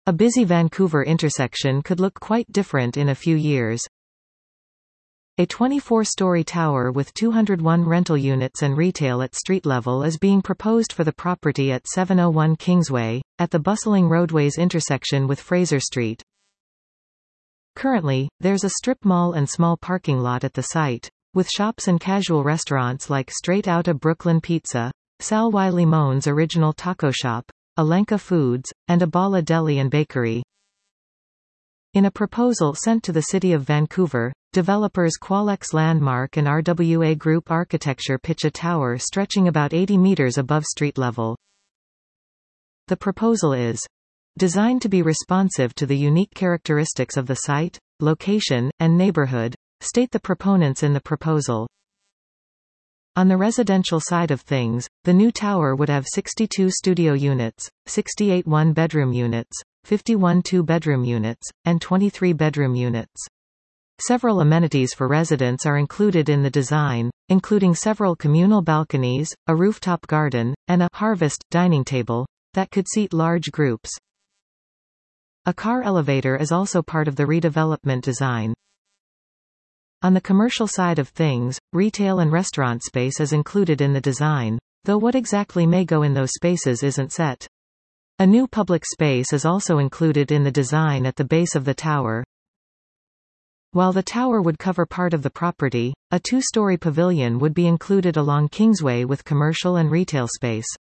A busy Vancouver intersection could look quite different in a few years. A 24-story tower with 201 rental units and retail at street level is being proposed for the property at 701 Kingsway, at the bustling roadways intersection with Fraser Street. Currently, there's a strip mall and small parking lot at the site, with shops and casual restaurants like Straight Outta Brooklyn Pizza, Sal Wiley Moan's Original Taco Shop, Alenka Foods, and Abala Deli and Bakery. In a proposal sent to the City of Vancouver, developers Qualex Landmark and RWA Group Architecture pitch a tower stretching about 80 meters above street level. The proposal is designed to be responsive to the unique characteristics of the site, location, and neighborhood, state the proponents in the proposal. On the residential side of things, the new tower would have 62 studio units, 68 one-bedroom units, 51 two-bedroom units, and 23 bedroom units. Several amenities for residents are included in the design, including several communal balconies, a rooftop garden, and a harvest dining table that could seat large groups. A car elevator is also part of the redevelopment design. On the commercial side of things, retail and restaurant space is included in the design, though what exactly may go in those spaces isn't set. A new public space is also included in the design at the base of the tower. While the tower would cover part of the property, a two-story pavilion would be included along Kingsway with commercial and retail space.